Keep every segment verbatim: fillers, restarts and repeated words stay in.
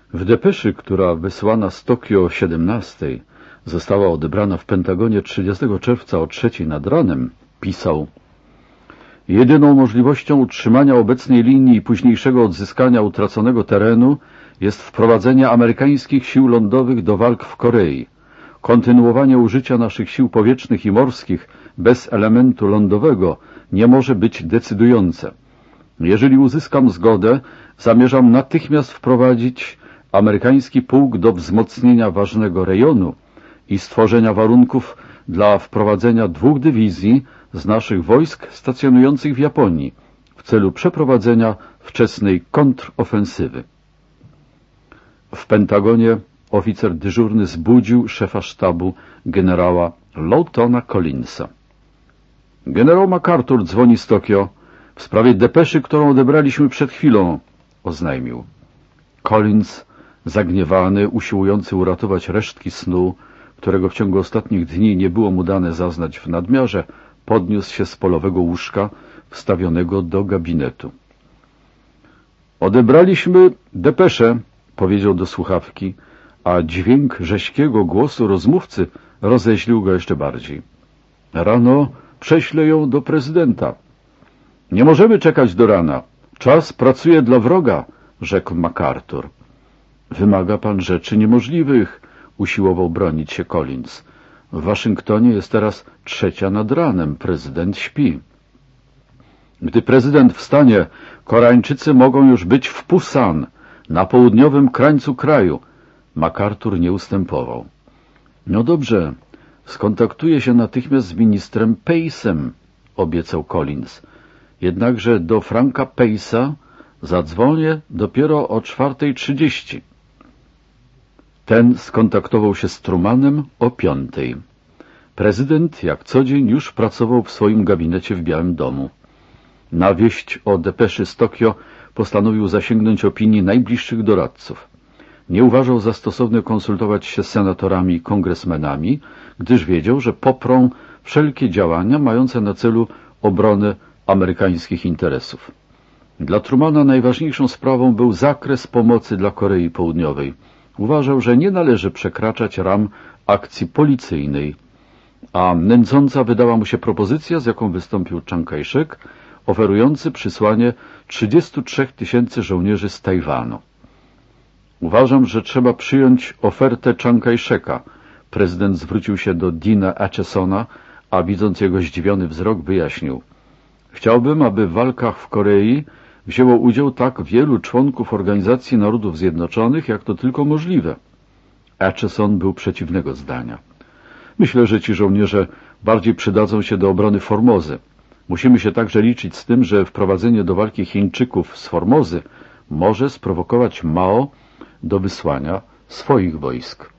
W depeszy, która wysłana z Tokio o siedemnastej została odebrana w Pentagonie trzydziestego czerwca o trzeciej nad ranem, pisał: jedyną możliwością utrzymania obecnej linii i późniejszego odzyskania utraconego terenu jest wprowadzenie amerykańskich sił lądowych do walk w Korei. Kontynuowanie użycia naszych sił powietrznych i morskich bez elementu lądowego nie może być decydujące. Jeżeli uzyskam zgodę, zamierzam natychmiast wprowadzić amerykański pułk do wzmocnienia ważnego rejonu i stworzenia warunków dla wprowadzenia dwóch dywizji z naszych wojsk stacjonujących w Japonii w celu przeprowadzenia wczesnej kontrofensywy. W Pentagonie oficer dyżurny zbudził szefa sztabu generała Lawtona Collinsa. Generał MacArthur dzwoni z Tokio w sprawie depeszy, którą odebraliśmy przed chwilą, oznajmił. Collins, zagniewany, usiłujący uratować resztki snu, którego w ciągu ostatnich dni nie było mu dane zaznać w nadmiarze, podniósł się z polowego łóżka wstawionego do gabinetu. Odebraliśmy depeszę, powiedział do słuchawki, a dźwięk rześkiego głosu rozmówcy roześlił go jeszcze bardziej. Rano prześlę ją do prezydenta. Nie możemy czekać do rana. Czas pracuje dla wroga, rzekł MacArthur. Wymaga pan rzeczy niemożliwych, usiłował bronić się Collins. W Waszyngtonie jest teraz trzecia nad ranem, prezydent śpi. Gdy prezydent wstanie, Koreańczycy mogą już być w Pusan, na południowym krańcu kraju. MacArthur nie ustępował. No dobrze, skontaktuję się natychmiast z ministrem Pace'em, obiecał Collins. Jednakże do Franka Pace'a zadzwonię dopiero o czwartej trzydzieści. Ten skontaktował się z Trumanem o piątej. Prezydent, jak co dzień, już pracował w swoim gabinecie w Białym Domu. Na wieść o depeszy z Tokio postanowił zasięgnąć opinii najbliższych doradców. Nie uważał za stosowne konsultować się z senatorami i kongresmenami, gdyż wiedział, że poprą wszelkie działania mające na celu obronę amerykańskich interesów. Dla Trumana najważniejszą sprawą był zakres pomocy dla Korei Południowej. Uważał, że nie należy przekraczać ram akcji policyjnej, a nęcąca wydała mu się propozycja, z jaką wystąpił Chiang Kai-shek, oferujący przysłanie trzydziestu trzech tysięcy żołnierzy z Tajwanu. Uważam, że trzeba przyjąć ofertę Chiang Kai-sheka. Prezydent zwrócił się do Deana Achesona, a widząc jego zdziwiony wzrok, wyjaśnił. Chciałbym, aby w walkach w Korei wzięło udział tak wielu członków Organizacji Narodów Zjednoczonych, jak to tylko możliwe. Acheson był przeciwnego zdania. Myślę, że ci żołnierze bardziej przydadzą się do obrony Formozy. Musimy się także liczyć z tym, że wprowadzenie do walki Chińczyków z Formozy może sprowokować Mao do wysłania swoich wojsk.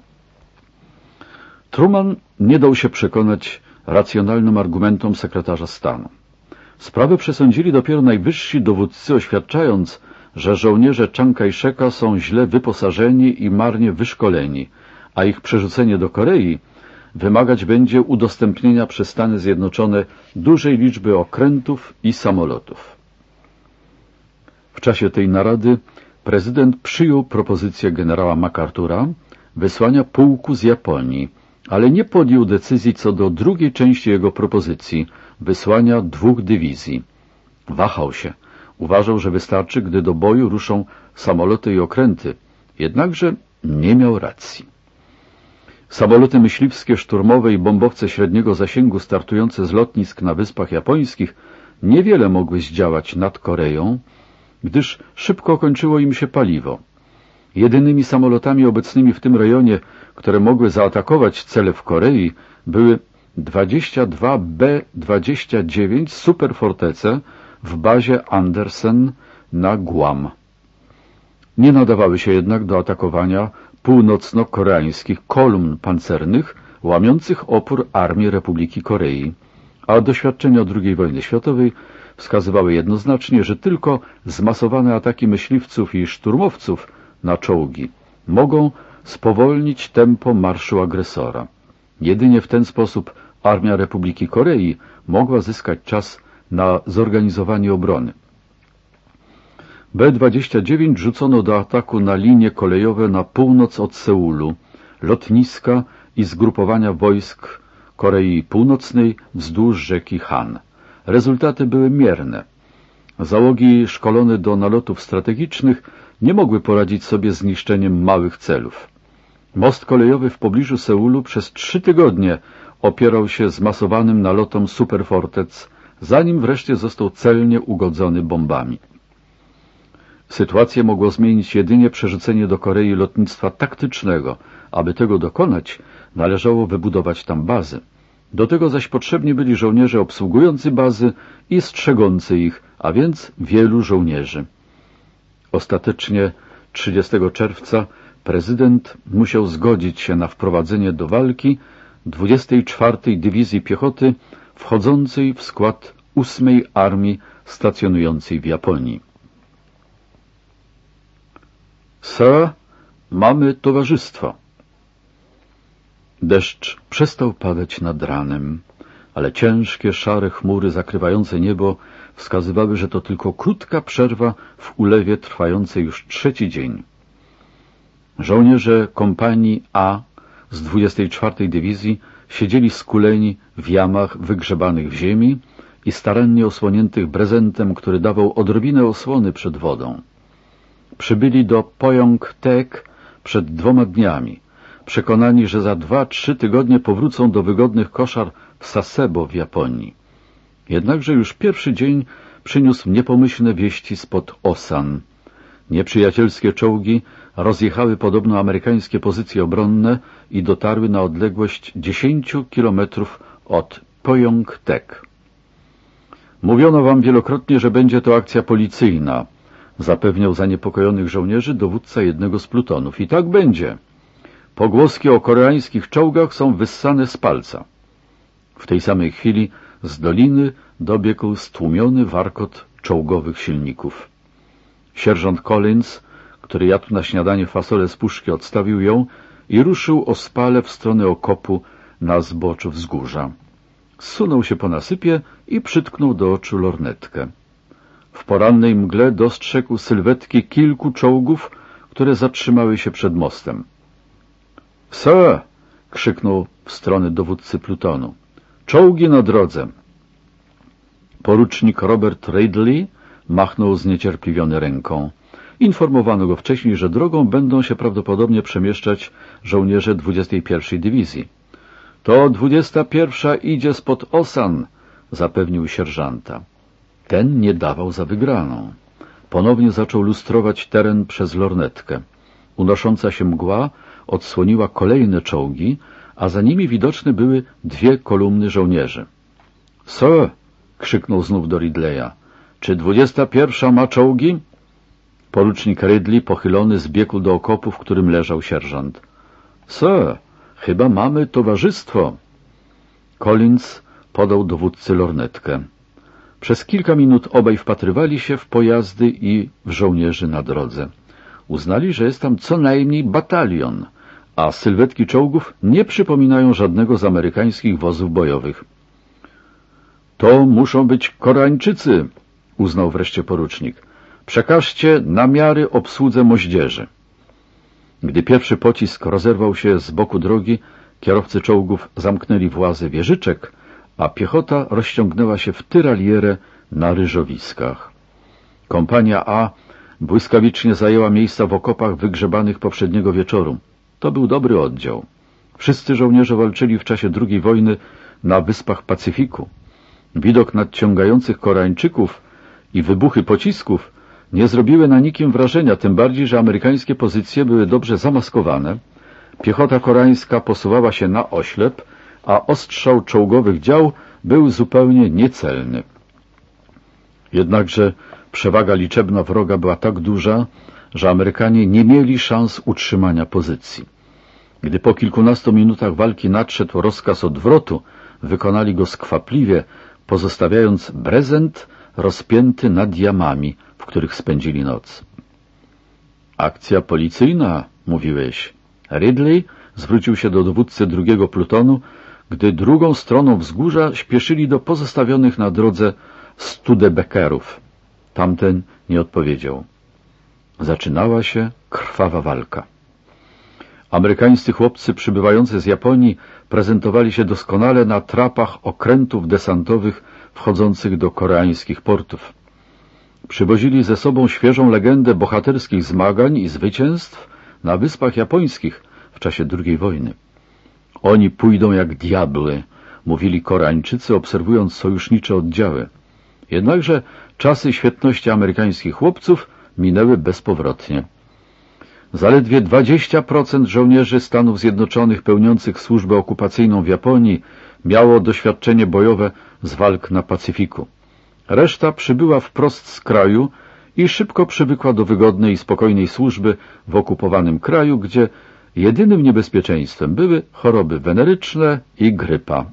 Truman nie dał się przekonać racjonalnym argumentom sekretarza stanu. Sprawę przesądzili dopiero najwyżsi dowódcy, oświadczając, że żołnierze Chiang Kai-sheka są źle wyposażeni i marnie wyszkoleni, a ich przerzucenie do Korei wymagać będzie udostępnienia przez Stany Zjednoczone dużej liczby okrętów i samolotów. W czasie tej narady prezydent przyjął propozycję generała MacArthura wysłania pułku z Japonii, ale nie podjął decyzji co do drugiej części jego propozycji, wysłania dwóch dywizji. Wahał się. Uważał, że wystarczy, gdy do boju ruszą samoloty i okręty. Jednakże nie miał racji. Samoloty myśliwskie, szturmowe i bombowce średniego zasięgu startujące z lotnisk na Wyspach Japońskich niewiele mogły zdziałać nad Koreą, gdyż szybko kończyło im się paliwo. Jedynymi samolotami obecnymi w tym rejonie, które mogły zaatakować cele w Korei, były dwadzieścia dwa B dwadzieścia dziewięć Superfortece w bazie Andersen na Guam. Nie nadawały się jednak do atakowania północno-koreańskich kolumn pancernych łamiących opór Armii Republiki Korei, a doświadczenia drugiej wojny światowej wskazywały jednoznacznie, że tylko zmasowane ataki myśliwców i szturmowców na czołgi mogą spowolnić tempo marszu agresora. Jedynie w ten sposób Armia Republiki Korei mogła zyskać czas na zorganizowanie obrony. B dwadzieścia dziewięć rzucono do ataku na linie kolejowe na północ od Seulu, lotniska i zgrupowania wojsk Korei Północnej wzdłuż rzeki Han. Rezultaty były mierne. Załogi szkolone do nalotów strategicznych nie mogły poradzić sobie z niszczeniem małych celów. Most kolejowy w pobliżu Seulu przez trzy tygodnie opierał się zmasowanym nalotom superfortec, zanim wreszcie został celnie ugodzony bombami. Sytuację mogło zmienić jedynie przerzucenie do Korei lotnictwa taktycznego. Aby tego dokonać, należało wybudować tam bazy. Do tego zaś potrzebni byli żołnierze obsługujący bazy i strzegący ich, a więc wielu żołnierzy. Ostatecznie trzydziestego czerwca prezydent musiał zgodzić się na wprowadzenie do walki dwudziestej czwartej Dywizji Piechoty wchodzącej w skład ósmej Armii stacjonującej w Japonii. Sir, mamy towarzystwo. Deszcz przestał padać nad ranem, ale ciężkie, szare chmury zakrywające niebo wskazywały, że to tylko krótka przerwa w ulewie trwającej już trzeci dzień. Żołnierze kompanii A z dwudziestej czwartej Dywizji siedzieli skuleni w jamach wygrzebanych w ziemi i starannie osłoniętych brezentem, który dawał odrobinę osłony przed wodą. Przybyli do Pyeongtaek przed dwoma dniami, przekonani, że za dwa, trzy tygodnie powrócą do wygodnych koszar w Sasebo w Japonii. Jednakże już pierwszy dzień przyniósł niepomyślne wieści spod Osan. Nieprzyjacielskie czołgi rozjechały podobno amerykańskie pozycje obronne i dotarły na odległość dziesięciu kilometrów od Pyeongtaek. Mówiono wam wielokrotnie, że będzie to akcja policyjna, zapewniał zaniepokojonych żołnierzy dowódca jednego z plutonów. I tak będzie. Pogłoski o koreańskich czołgach są wyssane z palca. W tej samej chwili z doliny dobiegł stłumiony warkot czołgowych silników. Sierżant Collins, który jadł na śniadanie fasolę z puszki, odstawił ją i ruszył ospale w stronę okopu na zboczu wzgórza. Zsunął się po nasypie i przytknął do oczu lornetkę. W porannej mgle dostrzegł sylwetki kilku czołgów, które zatrzymały się przed mostem. — Sir! — krzyknął w stronę dowódcy plutonu. — Czołgi na drodze! Porucznik Robert Ridley machnął zniecierpliwiony ręką. Informowano go wcześniej, że drogą będą się prawdopodobnie przemieszczać żołnierze dwudziestej pierwszej Dywizji. — To dwudziesta pierwsza idzie spod Osan! — zapewnił sierżanta. Ten nie dawał za wygraną. Ponownie zaczął lustrować teren przez lornetkę. Unosząca się mgła odsłoniła kolejne czołgi, a za nimi widoczne były dwie kolumny żołnierzy. — Sir! — krzyknął znów do Ridleya. — Czy dwudziesta pierwsza ma czołgi? Porucznik Ridley pochylony zbiegł do okopu, w którym leżał sierżant. — Sir! Chyba mamy towarzystwo! Collins podał dowódcy lornetkę. Przez kilka minut obaj wpatrywali się w pojazdy i w żołnierzy na drodze. Uznali, że jest tam co najmniej batalion, a sylwetki czołgów nie przypominają żadnego z amerykańskich wozów bojowych. — To muszą być Koreańczycy! — uznał wreszcie porucznik. — Przekażcie namiary obsłudze moździerzy. Gdy pierwszy pocisk rozerwał się z boku drogi, kierowcy czołgów zamknęli włazy wieżyczek, a piechota rozciągnęła się w tyralierę na ryżowiskach. Kompania A błyskawicznie zajęła miejsca w okopach wygrzebanych poprzedniego wieczoru. To był dobry oddział. Wszyscy żołnierze walczyli w czasie drugiej wojny na wyspach Pacyfiku. Widok nadciągających Koreańczyków i wybuchy pocisków nie zrobiły na nikim wrażenia, tym bardziej, że amerykańskie pozycje były dobrze zamaskowane. Piechota koreańska posuwała się na oślep, a ostrzał czołgowych dział był zupełnie niecelny. Jednakże przewaga liczebna wroga była tak duża, że Amerykanie nie mieli szans utrzymania pozycji. Gdy po kilkunastu minutach walki nadszedł rozkaz odwrotu, wykonali go skwapliwie, pozostawiając brezent rozpięty nad jamami, w których spędzili noc. — Akcja policyjna, mówiłeś. Ridley zwrócił się do dowódcy drugiego plutonu, gdy drugą stroną wzgórza śpieszyli do pozostawionych na drodze Studebakerów. Tamten nie odpowiedział. Zaczynała się krwawa walka. Amerykańscy chłopcy przybywający z Japonii prezentowali się doskonale na trapach okrętów desantowych wchodzących do koreańskich portów. Przywozili ze sobą świeżą legendę bohaterskich zmagań i zwycięstw na Wyspach Japońskich w czasie drugiej wojny. Oni pójdą jak diabły, mówili Koreańczycy, obserwując sojusznicze oddziały. Jednakże czasy świetności amerykańskich chłopców minęły bezpowrotnie. Zaledwie dwadzieścia procent żołnierzy Stanów Zjednoczonych pełniących służbę okupacyjną w Japonii miało doświadczenie bojowe z walk na Pacyfiku. Reszta przybyła wprost z kraju i szybko przywykła do wygodnej i spokojnej służby w okupowanym kraju, gdzie jedynym niebezpieczeństwem były choroby weneryczne i grypa.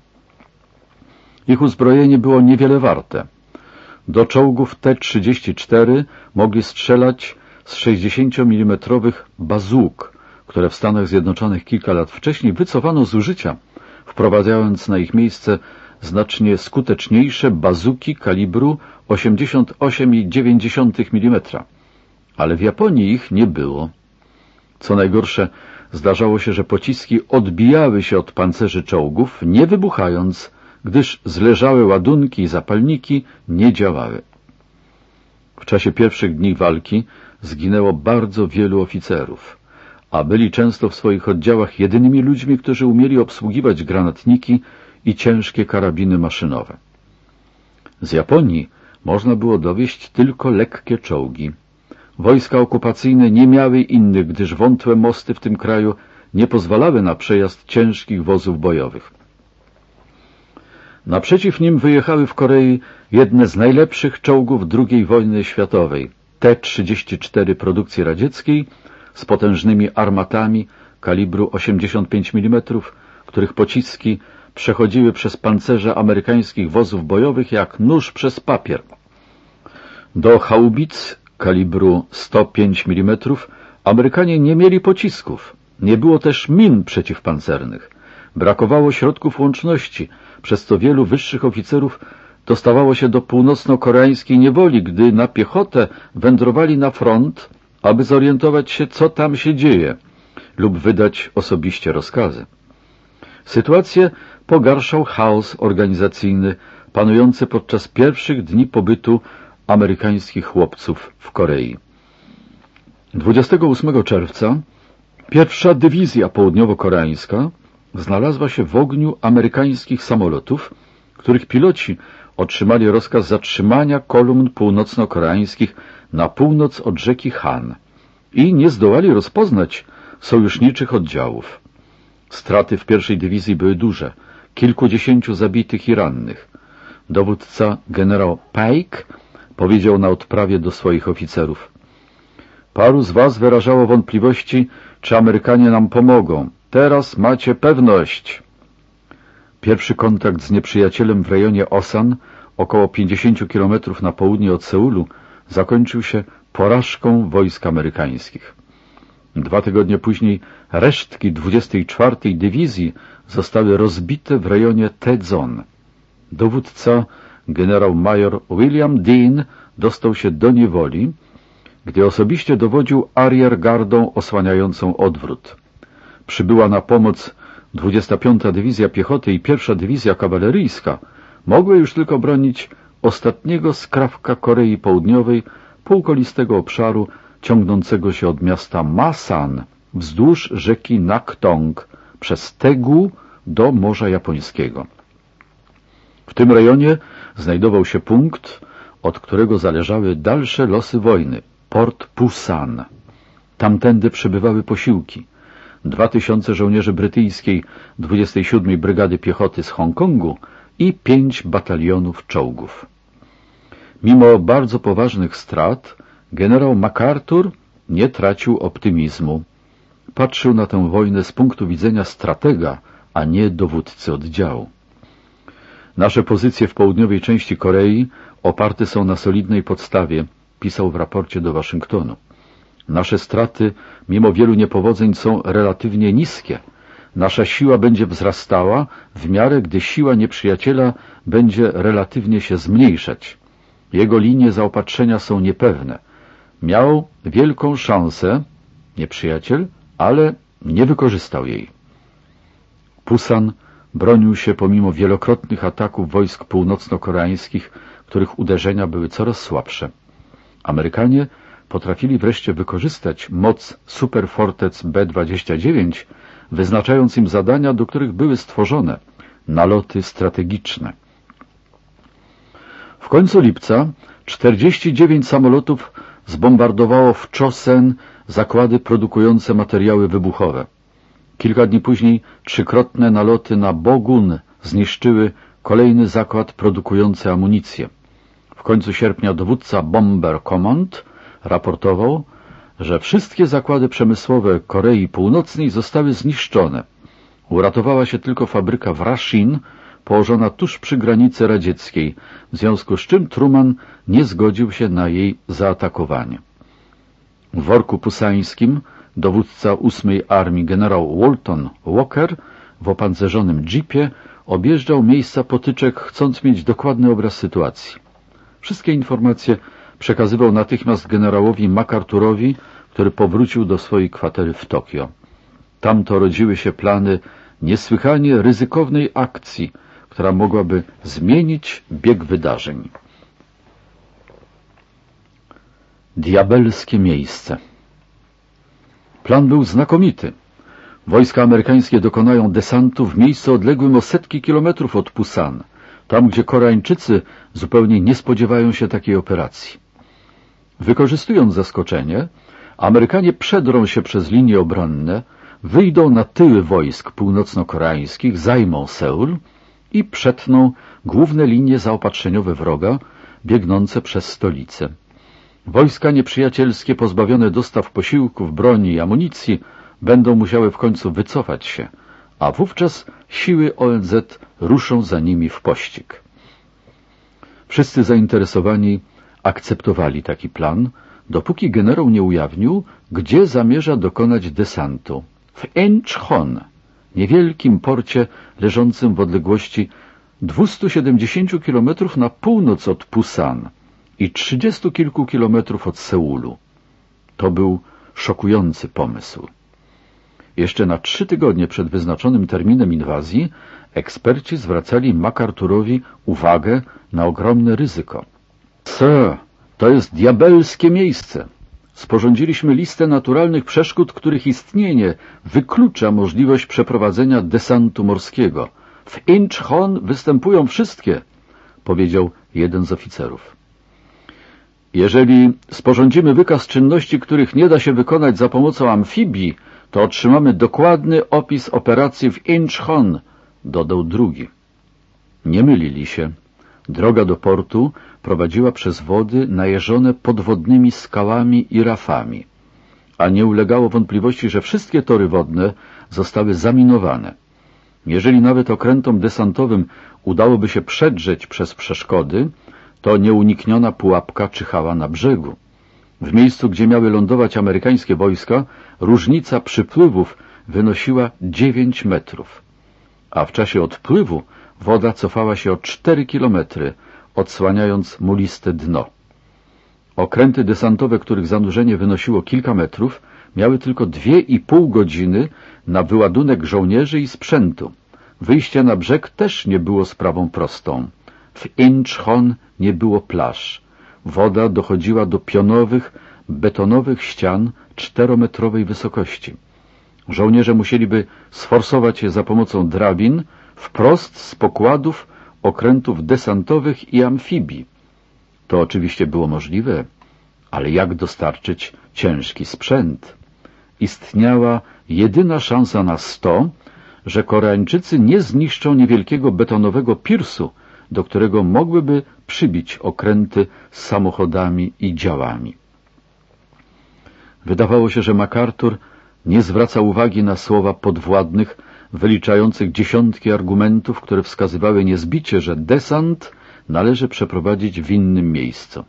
Ich uzbrojenie było niewiele warte. Do czołgów T trzydzieści cztery mogli strzelać z sześćdziesięciomilimetrowych bazuk, które w Stanach Zjednoczonych kilka lat wcześniej wycofano z użycia, wprowadzając na ich miejsce znacznie skuteczniejsze bazuki kalibru osiemdziesiąt osiem i dziewięć dziesiątych milimetra. Ale w Japonii ich nie było. Co najgorsze, zdarzało się, że pociski odbijały się od pancerzy czołgów, nie wybuchając, gdyż zleżałe ładunki i zapalniki nie działały. W czasie pierwszych dni walki zginęło bardzo wielu oficerów, a byli często w swoich oddziałach jedynymi ludźmi, którzy umieli obsługiwać granatniki i ciężkie karabiny maszynowe. Z Japonii można było dowieźć tylko lekkie czołgi. Wojska okupacyjne nie miały innych, gdyż wątłe mosty w tym kraju nie pozwalały na przejazd ciężkich wozów bojowych. Naprzeciw nim wyjechały w Korei jedne z najlepszych czołgów drugiej wojny światowej, T trzydzieści cztery produkcji radzieckiej, z potężnymi armatami kalibru osiemdziesiąt pięć milimetrów, których pociski przechodziły przez pancerze amerykańskich wozów bojowych jak nóż przez papier. Do haubic kalibru sto pięć milimetrów Amerykanie nie mieli pocisków, nie było też min przeciwpancernych. Brakowało środków łączności, przez co wielu wyższych oficerów dostawało się do północno-koreańskiej niewoli, gdy na piechotę wędrowali na front, aby zorientować się, co tam się dzieje, lub wydać osobiście rozkazy. Sytuację pogarszał chaos organizacyjny panujący podczas pierwszych dni pobytu amerykańskich chłopców w Korei. dwudziestego ósmego czerwca pierwsza dywizja południowo-koreańska znalazła się w ogniu amerykańskich samolotów, których piloci otrzymali rozkaz zatrzymania kolumn północno-koreańskich na północ od rzeki Han i nie zdołali rozpoznać sojuszniczych oddziałów. Straty w pierwszej dywizji były duże, kilkudziesięciu zabitych i rannych. Dowódca generał Pike powiedział na odprawie do swoich oficerów: paru z was wyrażało wątpliwości, czy Amerykanie nam pomogą. Teraz macie pewność. Pierwszy kontakt z nieprzyjacielem w rejonie Osan, około pięćdziesięciu kilometrów na południe od Seulu, zakończył się porażką wojsk amerykańskich. Dwa tygodnie później resztki dwudziestej czwartej Dywizji zostały rozbite w rejonie Tedzon. Dowódca, generał major William Dean, dostał się do niewoli, gdy osobiście dowodził ariergardą osłaniającą odwrót. Przybyła na pomoc dwudziesta piąta Dywizja Piechoty i pierwsza Dywizja Kawaleryjska mogły już tylko bronić ostatniego skrawka Korei Południowej, półkolistego obszaru ciągnącego się od miasta Masan wzdłuż rzeki Naktong przez Tegu do Morza Japońskiego. W tym rejonie znajdował się punkt, od którego zależały dalsze losy wojny, port Pusan. Tamtędy przybywały posiłki. Dwa tysiące żołnierzy brytyjskiej dwudziestej siódmej Brygady Piechoty z Hongkongu i pięć batalionów czołgów. Mimo bardzo poważnych strat, generał MacArthur nie tracił optymizmu. Patrzył na tę wojnę z punktu widzenia stratega, a nie dowódcy oddziału. Nasze pozycje w południowej części Korei oparte są na solidnej podstawie, pisał w raporcie do Waszyngtonu. Nasze straty, mimo wielu niepowodzeń, są relatywnie niskie. Nasza siła będzie wzrastała w miarę, gdy siła nieprzyjaciela będzie relatywnie się zmniejszać. Jego linie zaopatrzenia są niepewne. Miał wielką szansę, nieprzyjaciel, ale nie wykorzystał jej. Pusan bronił się pomimo wielokrotnych ataków wojsk północno-koreańskich, których uderzenia były coraz słabsze. Amerykanie potrafili wreszcie wykorzystać moc superfortec B dwadzieścia dziewięć, wyznaczając im zadania, do których były stworzone, naloty strategiczne. W końcu lipca czterdzieści dziewięć samolotów zbombardowało w Chosen zakłady produkujące materiały wybuchowe. Kilka dni później trzykrotne naloty na Bogun zniszczyły kolejny zakład produkujący amunicję. W końcu sierpnia dowódca Bomber Command raportował, że wszystkie zakłady przemysłowe Korei Północnej zostały zniszczone. Uratowała się tylko fabryka w Rashin, położona tuż przy granicy radzieckiej, w związku z czym Truman nie zgodził się na jej zaatakowanie. W worku pusańskim dowódca ósmej Armii generał Walton Walker w opancerzonym jeepie objeżdżał miejsca potyczek, chcąc mieć dokładny obraz sytuacji. Wszystkie informacje przekazywał natychmiast generałowi MacArthurowi, który powrócił do swojej kwatery w Tokio. Tamto rodziły się plany niesłychanie ryzykownej akcji, która mogłaby zmienić bieg wydarzeń. Diabelskie miejsce. Plan był znakomity. Wojska amerykańskie dokonają desantu w miejscu odległym o setki kilometrów od Pusan, tam gdzie Koreańczycy zupełnie nie spodziewają się takiej operacji. Wykorzystując zaskoczenie, Amerykanie przedrą się przez linie obronne, wyjdą na tyły wojsk północno-koreańskich, zajmą Seul i przetną główne linie zaopatrzeniowe wroga biegnące przez stolicę. Wojska nieprzyjacielskie pozbawione dostaw posiłków, broni i amunicji będą musiały w końcu wycofać się, a wówczas siły O N Z ruszą za nimi w pościg. Wszyscy zainteresowani akceptowali taki plan, dopóki generał nie ujawnił, gdzie zamierza dokonać desantu. W Incheon, niewielkim porcie leżącym w odległości dwustu siedemdziesięciu kilometrów na północ od Pusan i trzydziestu kilku kilometrów od Seulu. To był szokujący pomysł. Jeszcze na trzy tygodnie przed wyznaczonym terminem inwazji eksperci zwracali MacArthurowi uwagę na ogromne ryzyko. Sir, to jest diabelskie miejsce. Sporządziliśmy listę naturalnych przeszkód, których istnienie wyklucza możliwość przeprowadzenia desantu morskiego. W Incheon występują wszystkie, powiedział jeden z oficerów. Jeżeli sporządzimy wykaz czynności, których nie da się wykonać za pomocą amfibii, to otrzymamy dokładny opis operacji w Incheon, dodał drugi. Nie mylili się. Droga do portu prowadziła przez wody najeżone podwodnymi skałami i rafami, a nie ulegało wątpliwości, że wszystkie tory wodne zostały zaminowane. Jeżeli nawet okrętom desantowym udałoby się przedrzeć przez przeszkody, to nieunikniona pułapka czyhała na brzegu. W miejscu, gdzie miały lądować amerykańskie wojska, różnica przypływów wynosiła dziewięć metrów, a w czasie odpływu woda cofała się o cztery kilometry, odsłaniając muliste dno. Okręty desantowe, których zanurzenie wynosiło kilka metrów, miały tylko dwie i pół godziny na wyładunek żołnierzy i sprzętu. Wyjście na brzeg też nie było sprawą prostą. W Incheon nie było plaż. Woda dochodziła do pionowych, betonowych ścian czterometrowej wysokości. Żołnierze musieliby sforsować je za pomocą drabin wprost z pokładów okrętów desantowych i amfibii. To oczywiście było możliwe, ale jak dostarczyć ciężki sprzęt? Istniała jedyna szansa na sto, że Koreańczycy nie zniszczą niewielkiego betonowego pirsu, do którego mogłyby przybić okręty z samochodami i działami. Wydawało się, że MacArthur nie zwraca uwagi na słowa podwładnych, wyliczających dziesiątki argumentów, które wskazywały niezbicie, że desant należy przeprowadzić w innym miejscu.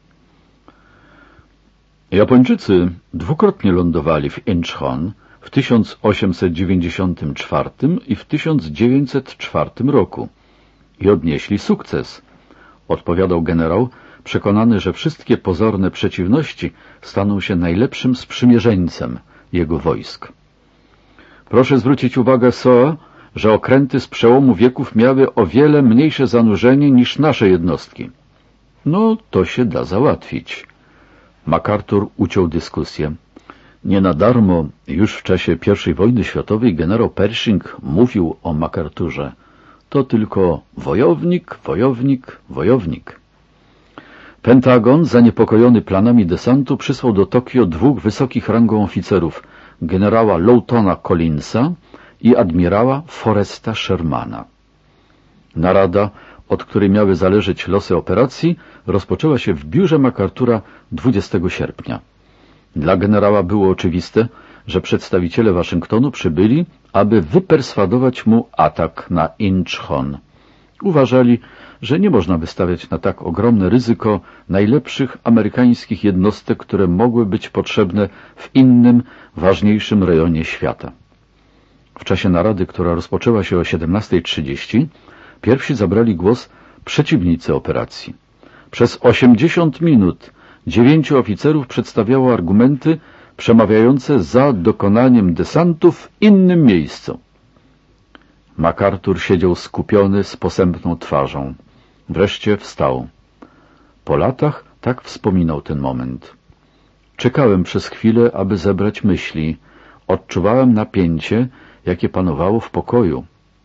Japończycy dwukrotnie lądowali w Incheon w tysiąc osiemset dziewięćdziesiątym czwartym i w tysiąc dziewięćset czwartym roku i odnieśli sukces, odpowiadał generał, przekonany, że wszystkie pozorne przeciwności staną się najlepszym sprzymierzeńcem jego wojsk. Proszę zwrócić uwagę, Sir, że okręty z przełomu wieków miały o wiele mniejsze zanurzenie niż nasze jednostki. No, to się da załatwić. MacArthur uciął dyskusję. Nie na darmo już w czasie pierwszej wojny światowej generał Pershing mówił o MacArthurze. To tylko wojownik, wojownik, wojownik. Pentagon, zaniepokojony planami desantu, przysłał do Tokio dwóch wysokich rangą oficerów, generała Lawtona Collinsa i admirała Foresta Shermana. Narada, od której miały zależeć losy operacji, rozpoczęła się w biurze MacArthura dwudziestego sierpnia. Dla generała było oczywiste, że przedstawiciele Waszyngtonu przybyli, aby wyperswadować mu atak na Inchon. Uważali, że nie można wystawiać na tak ogromne ryzyko najlepszych amerykańskich jednostek, które mogły być potrzebne w innym, ważniejszym rejonie świata. W czasie narady, która rozpoczęła się o siedemnastej trzydzieści, pierwsi zabrali głos przeciwnicy operacji. Przez osiemdziesiąt minut dziewięciu oficerów przedstawiało argumenty przemawiające za dokonaniem desantu w innym miejscu. MacArthur siedział skupiony z posępną twarzą. Wreszcie wstał. Po latach tak wspominał ten moment. Czekałem przez chwilę, aby zebrać myśli. Odczuwałem napięcie, jakie panowało w pokoju.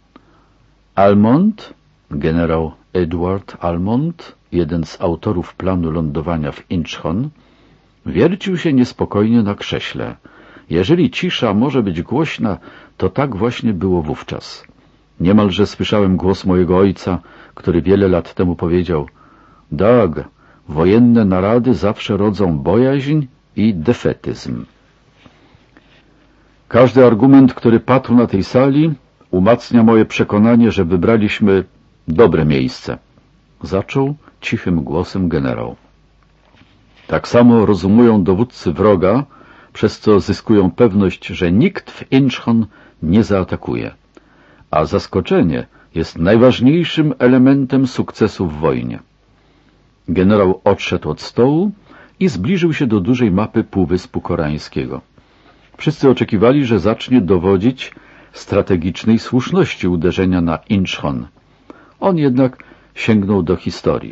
Almond, generał Edward Almond, jeden z autorów planu lądowania w Inchon, wiercił się niespokojnie na krześle. Jeżeli cisza może być głośna, to tak właśnie było wówczas. Niemalże słyszałem głos mojego ojca, który wiele lat temu powiedział: Doug, wojenne narady zawsze rodzą bojaźń i defetyzm. Każdy argument, który padł na tej sali, umacnia moje przekonanie, że wybraliśmy dobre miejsce. Zaczął cichym głosem generał. Tak samo rozumują dowódcy wroga, przez co zyskują pewność, że nikt w Inchon nie zaatakuje. A zaskoczenie jest najważniejszym elementem sukcesu w wojnie. Generał odszedł od stołu i zbliżył się do dużej mapy Półwyspu Koreańskiego. Wszyscy oczekiwali, że zacznie dowodzić strategicznej słuszności uderzenia na Inchon. On jednak sięgnął do historii.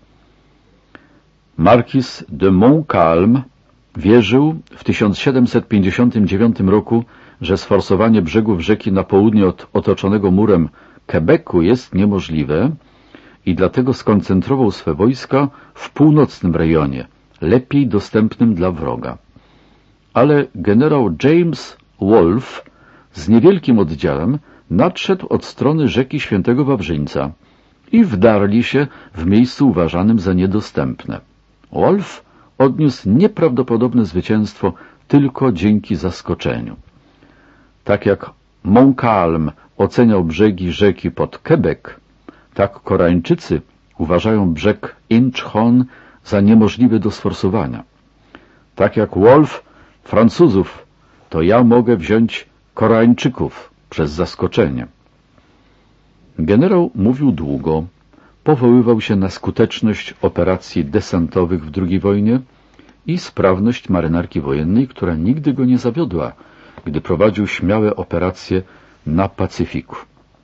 Marquis de Montcalm wierzył w tysiąc siedemset pięćdziesiątym dziewiątym roku, że sforsowanie brzegów rzeki na południe od otoczonego murem Quebecu jest niemożliwe i dlatego skoncentrował swe wojska w północnym rejonie, lepiej dostępnym dla wroga. Ale generał James Wolfe z niewielkim oddziałem nadszedł od strony rzeki Świętego Wawrzyńca i wdarli się w miejscu uważanym za niedostępne. Wolfe odniósł nieprawdopodobne zwycięstwo tylko dzięki zaskoczeniu. Tak jak Montcalm oceniał brzegi rzeki pod Quebec, tak Koreańczycy uważają brzeg Inchon za niemożliwy do sforsowania. Tak jak Wolfe Francuzów, to ja mogę wziąć Koreańczyków przez zaskoczenie. Generał mówił długo, powoływał się na skuteczność operacji desantowych w drugiej wojnie i sprawność marynarki wojennej, która nigdy go nie zawiodła, gdy prowadził śmiałe operacje na Pacyfiku.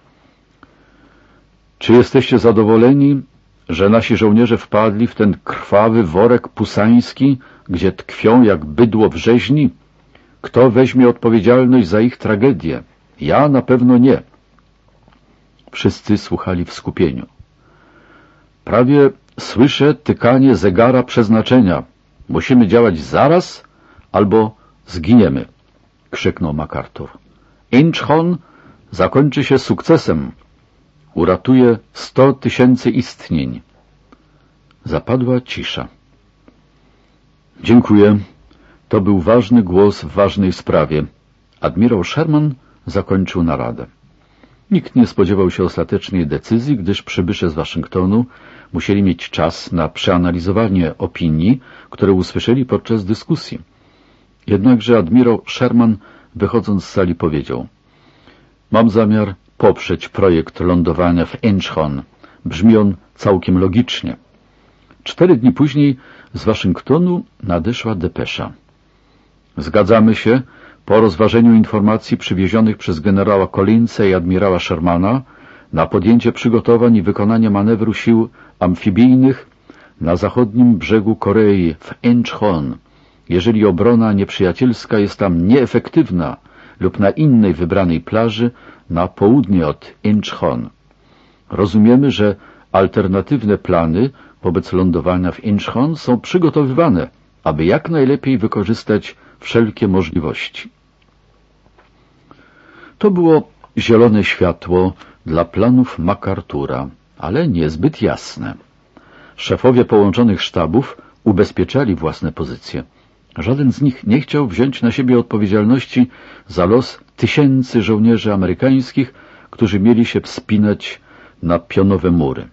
Czy jesteście zadowoleni, że nasi żołnierze wpadli w ten krwawy worek pusański, gdzie tkwią jak bydło w rzeźni? Kto weźmie odpowiedzialność za ich tragedię? Ja na pewno nie. Wszyscy słuchali w skupieniu. Prawie słyszę tykanie zegara przeznaczenia. Musimy działać zaraz, albo zginiemy, krzyknął MacArthur. Inchon zakończy się sukcesem. Uratuje sto tysięcy istnień. Zapadła cisza. Dziękuję. To był ważny głos w ważnej sprawie. Admirał Sherman zakończył naradę. Nikt nie spodziewał się ostatecznej decyzji, gdyż przybysze z Waszyngtonu musieli mieć czas na przeanalizowanie opinii, które usłyszeli podczas dyskusji. Jednakże admirał Sherman, wychodząc z sali, powiedział: Mam zamiar poprzeć projekt lądowania w Inchon. Brzmi on całkiem logicznie. Cztery dni później z Waszyngtonu nadeszła depesza. Zgadzamy się, po rozważeniu informacji przywiezionych przez generała Collinsa i admirała Shermana, na podjęcie przygotowań i wykonanie manewru sił amfibijnych na zachodnim brzegu Korei w Incheon, jeżeli obrona nieprzyjacielska jest tam nieefektywna, lub na innej wybranej plaży na południe od Incheon. Rozumiemy, że alternatywne plany wobec lądowania w Incheon są przygotowywane, aby jak najlepiej wykorzystać wszelkie możliwości. To było zielone światło dla planów MacArthura, ale niezbyt jasne. Szefowie połączonych sztabów ubezpieczali własne pozycje. Żaden z nich nie chciał wziąć na siebie odpowiedzialności za los tysięcy żołnierzy amerykańskich, którzy mieli się wspinać na pionowe mury.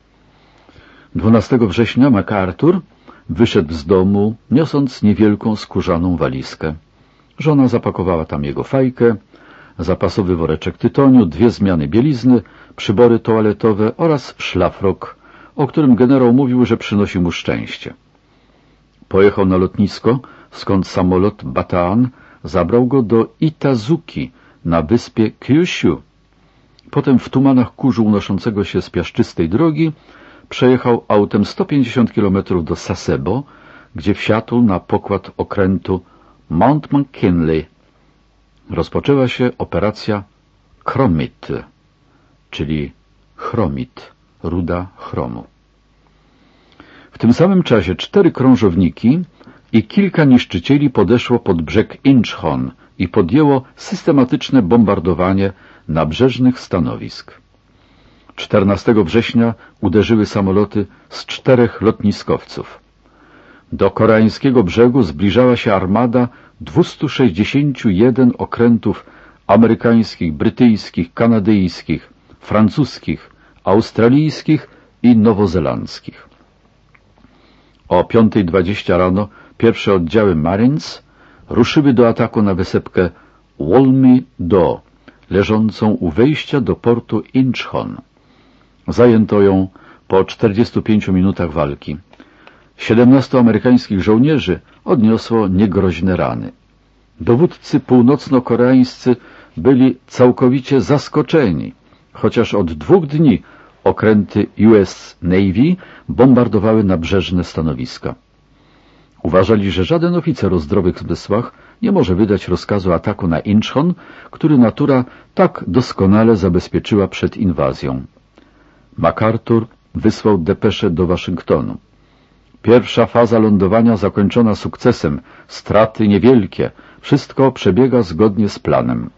dwunastego września MacArthur wyszedł z domu, niosąc niewielką skórzaną walizkę. Żona zapakowała tam jego fajkę, zapasowy woreczek tytoniu, dwie zmiany bielizny, przybory toaletowe oraz szlafrok, o którym generał mówił, że przynosi mu szczęście. Pojechał na lotnisko, skąd samolot Bataan zabrał go do Itazuki na wyspie Kyushu. Potem w tumanach kurzu unoszącego się z piaszczystej drogi przejechał autem sto pięćdziesiąt kilometrów do Sasebo, gdzie wsiadł na pokład okrętu Mount McKinley. Rozpoczęła się operacja Chromit, czyli chromit, ruda chromu. W tym samym czasie cztery krążowniki i kilka niszczycieli podeszło pod brzeg Incheon i podjęło systematyczne bombardowanie nabrzeżnych stanowisk. czternastego września uderzyły samoloty z czterech lotniskowców. Do koreańskiego brzegu zbliżała się armada dwustu sześćdziesięciu jeden okrętów amerykańskich, brytyjskich, kanadyjskich, francuskich, australijskich i nowozelandzkich. O piątej dwadzieścia rano pierwsze oddziały Marines ruszyły do ataku na wysepkę Wolmi-do, leżącą u wejścia do portu Incheon. Zajęto ją po czterdziestu pięciu minutach walki. Siedemnastu amerykańskich żołnierzy odniosło niegroźne rany. Dowódcy północno-koreańscy byli całkowicie zaskoczeni, chociaż od dwóch dni okręty U S Navy bombardowały nabrzeżne stanowiska. Uważali, że żaden oficer o zdrowych zmysłach nie może wydać rozkazu ataku na Incheon, który natura tak doskonale zabezpieczyła przed inwazją. MacArthur wysłał depeszę do Waszyngtonu. Pierwsza faza lądowania zakończona sukcesem, straty niewielkie, wszystko przebiega zgodnie z planem.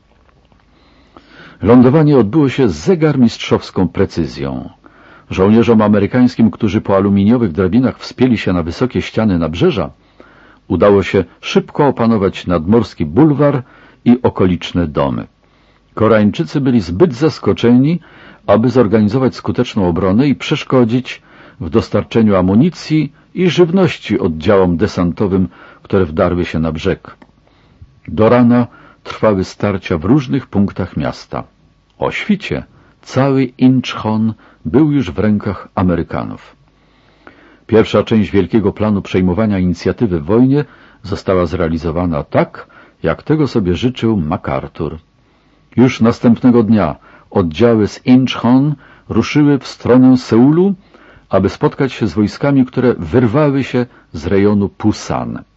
Lądowanie odbyło się z zegarmistrzowską precyzją. Żołnierzom amerykańskim, którzy po aluminiowych drabinach wspięli się na wysokie ściany nabrzeża, udało się szybko opanować nadmorski bulwar i okoliczne domy. Koreańczycy byli zbyt zaskoczeni, aby zorganizować skuteczną obronę i przeszkodzić w dostarczeniu amunicji i żywności oddziałom desantowym, które wdarły się na brzeg. Do rana trwały starcia w różnych punktach miasta. O świcie cały Incheon był już w rękach Amerykanów. Pierwsza część wielkiego planu przejmowania inicjatywy w wojnie została zrealizowana tak, jak tego sobie życzył MacArthur. Już następnego dnia oddziały z Incheon ruszyły w stronę Seulu, aby spotkać się z wojskami, które wyrwały się z rejonu Pusan.